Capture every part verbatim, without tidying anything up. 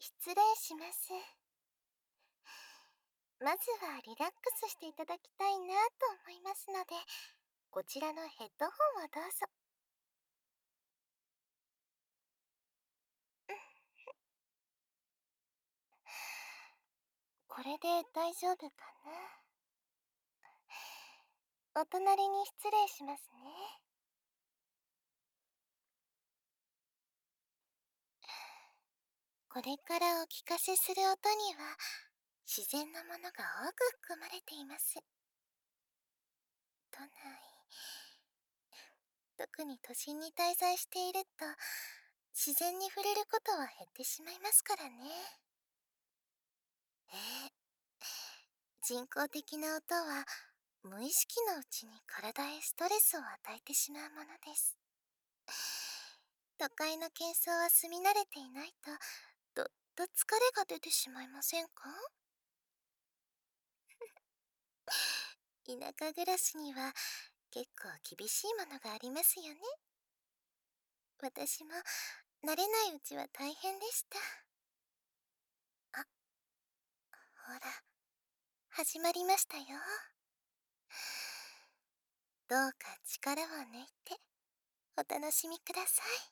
失礼します。まずはリラックスしていただきたいなと思いますので、こちらのヘッドホンをどうぞ。これで大丈夫かな。お隣に失礼しますね。これからお聞かせする音には自然なものが多く含まれています。都内、特に都心に滞在していると自然に触れることは減ってしまいますからね。ええ、人工的な音は無意識のうちに体へストレスを与えてしまうものです。都会の喧騒は住み慣れていないと、どっと疲れが出てしまいませんか？田舎暮らしには結構厳しいものがありますよね。私も慣れないうちは大変でした。あ、ほら、始まりましたよ。どうか力を抜いてお楽しみください。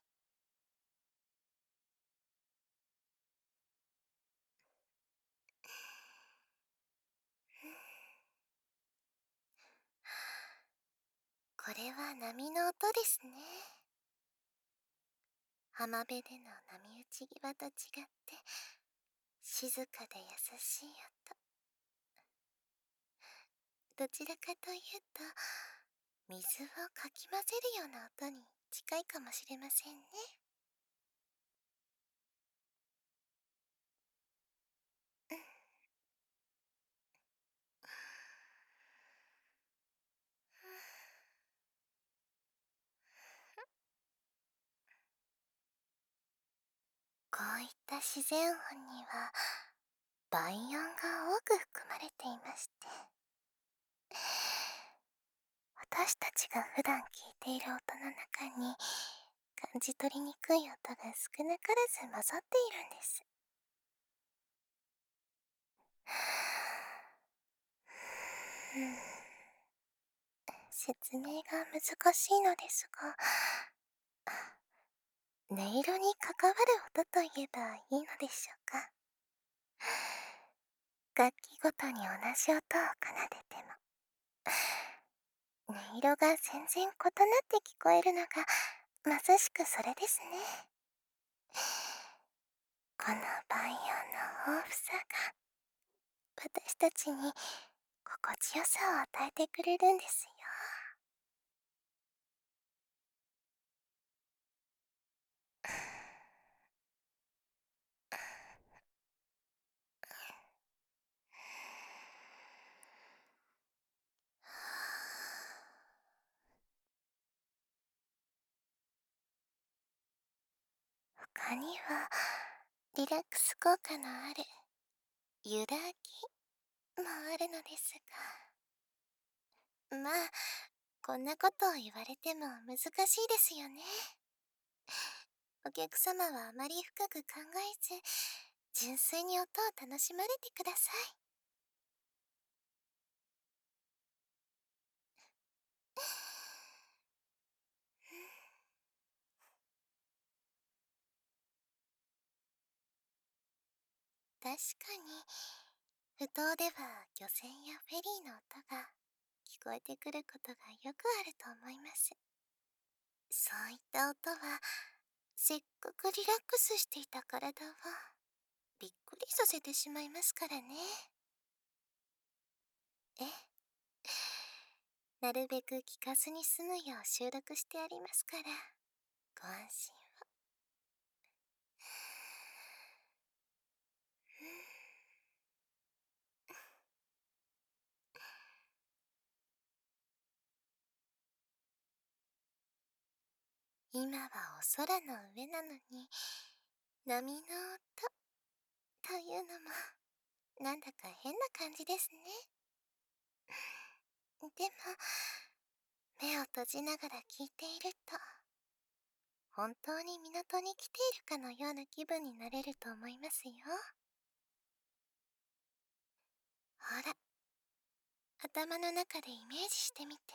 これは波の音ですね。浜辺での波打ち際と違って静かで優しい音。どちらかというと水をかき混ぜるような音に近いかもしれませんね。こういった自然音には倍音が多く含まれていまして、私たちが普段聞いている音の中に感じ取りにくい音が少なからず混ざっているんです。説明が難しいのですが、音色に関わる音といえばいいのでしょうか。楽器ごとに同じ音を奏でても、音色が全然異なって聞こえるのがまさしくそれですね。この倍音の豊富さが私たちに心地よさを与えてくれるんですよ。他にはリラックス効果のある揺らぎもあるのですが、まあこんなことを言われても難しいですよね。お客様はあまり深く考えず、純粋に音を楽しまれてください。確かに、埠頭では漁船やフェリーの音が聞こえてくることがよくあると思います。そういった音は、せっかくリラックスしていた体をびっくりさせてしまいますからね。え、なるべく聞かずに済むよう収録してありますから、ご安心を。今はお空の上なのに、波の音というのも、なんだか変な感じですね。でも、目を閉じながら聞いていると、 本当に港に来ているかのような気分になれると思いますよ。ほら、頭の中でイメージしてみて。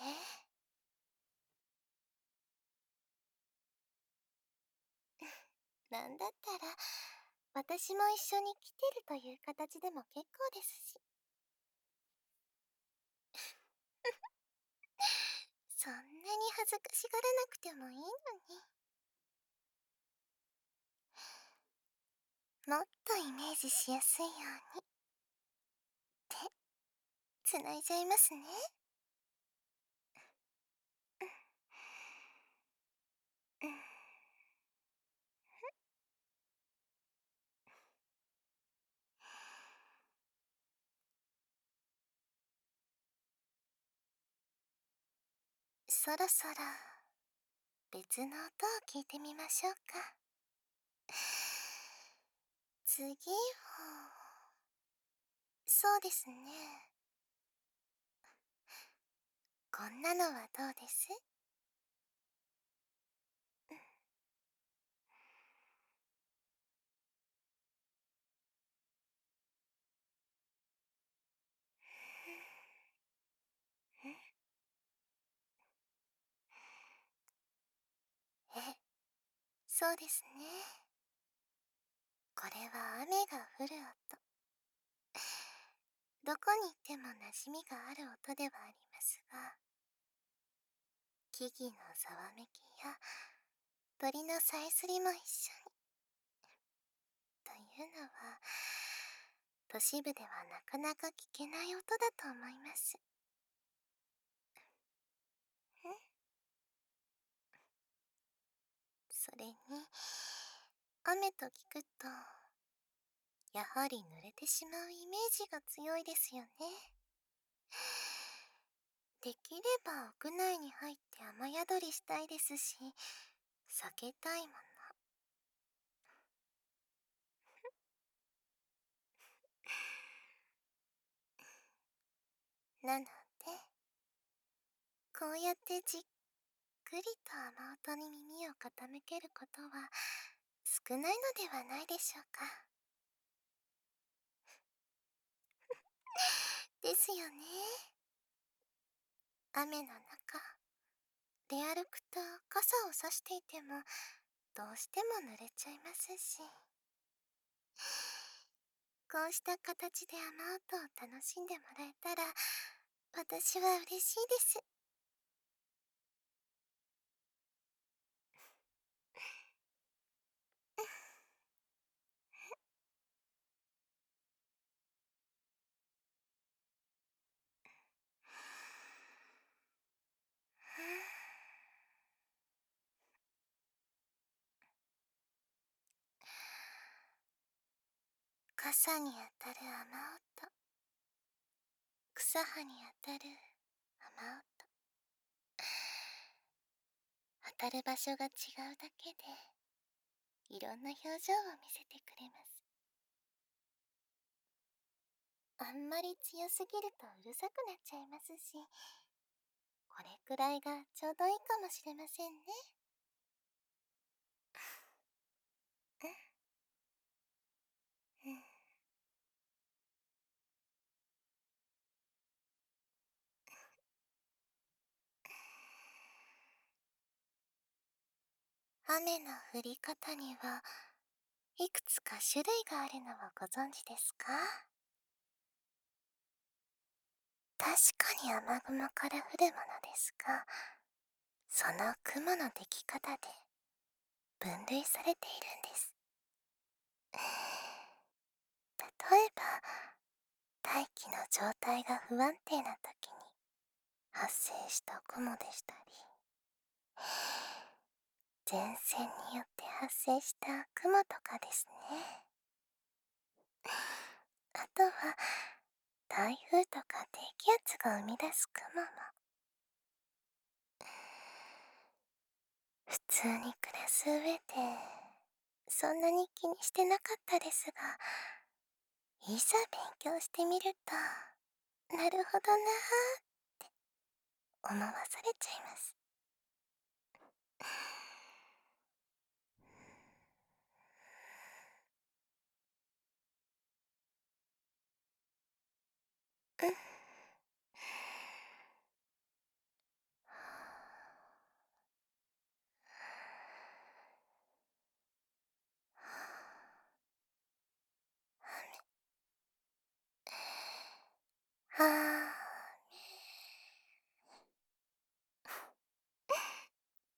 なんだったら、私も一緒に来てるという形でも結構ですし。そんなに恥ずかしがらなくてもいいのに。もっとイメージしやすいように。手、つないじゃいますね。うん。そろそろ別の音を聞いてみましょうか。次は、そうですね。こんなのはどうです？え、そうですね。これは雨が降る音。どこに行っても馴染みがある音ではありますが、木々のざわめきや鳥のさえずりも一緒に。というのは、都市部ではなかなか聞けない音だと思います。それに、雨と聞くと、やはり濡れてしまうイメージが強いですよね。できれば屋内に入って雨宿りしたいですし、避けたいもの。なので、こうやってじっくりと雨音に耳を傾けることは少ないのではないでしょうか。ですよね。雨の中、出歩くと傘をさしていてもどうしても濡れちゃいますし、こうした形で雨音を楽しんでもらえたら私は嬉しいです。傘に当たる雨音、草葉に当たる雨音、当たる場所が違うだけでいろんな表情を見せてくれます。あんまり強すぎるとうるさくなっちゃいますし、これくらいがちょうどいいかもしれませんね。うん。雨の降り方にはいくつか種類があるのはご存知ですか？確かに雨雲から降るものですが、その雲のでき方で分類されているんです。例えば、大気の状態が不安定な時に発生した雲でしたり、前線によって発生した雲とかですね。あとは、台風とか低気圧が生み出す雲も。普通に暮らす上で、そんなに気にしてなかったですが、いざ勉強してみると、なるほどなーって思わされちゃいます。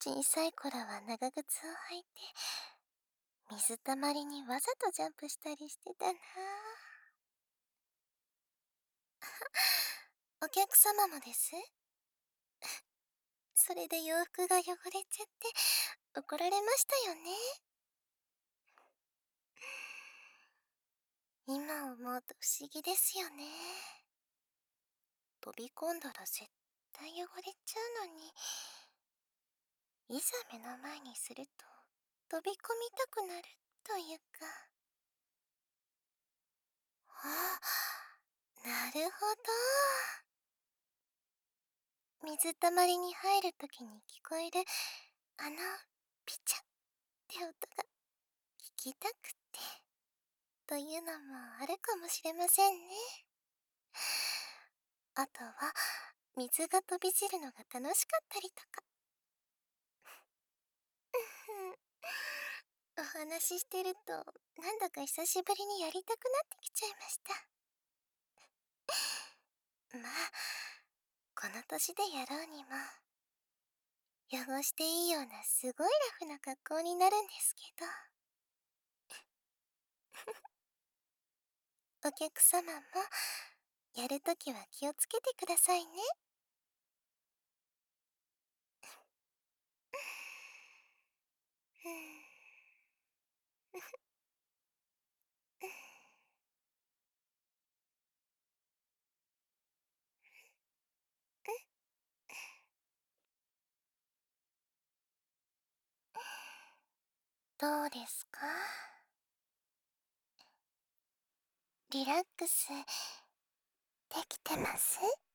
小さい頃は長靴を履いて、水たまりにわざとジャンプしたりしてたな。お客様もです？それで洋服が汚れちゃって怒られましたよね。今思うと不思議ですよね。飛び込んだら絶対汚れちゃうのに、いざ目の前にすると飛び込みたくなるというか。あ、なるほど。水たまりに入るときに聞こえるあのピチャって音が聞きたくてというのもあるかもしれませんね。あとは水が飛び散るのが楽しかったりとか。お話ししてるとなんだか久しぶりにやりたくなってきちゃいました。まあこの年でやろうにも汚していいようなすごいラフな格好になるんですけど。お客様もやるときは気をつけてくださいね。どうですか？リラックスできてます？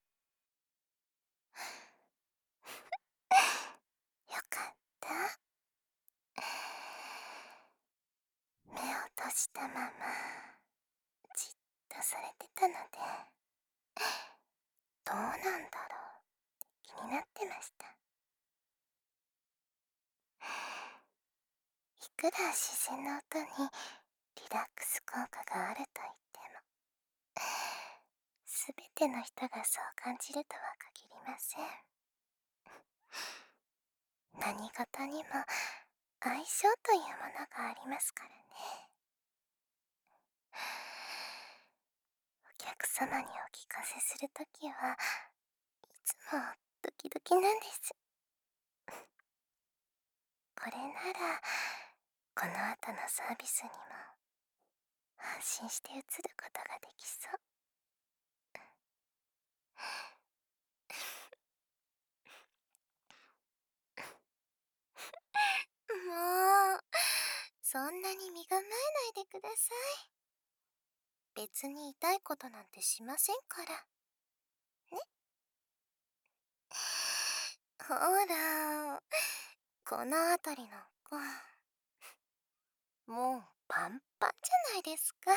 よかった。目を閉じたままじっとされてたので、どうなんだろう気になってました。いくら自然の音にリラックス効果があると言っても、すべての人がそう感じるとは限りません。何事にも相性というものがありますからね。お客様にお聞かせするときはいつもドキドキなんです。これならこの後のサービスにも安心して移ることができそう。もうそんなに身構えないでください。別に痛いことなんてしませんからね。ほらこの辺りの子もうパンパンじゃないですか。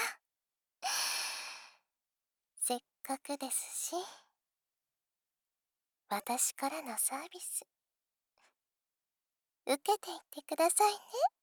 せっかくですし、私からのサービス受けていってくださいね。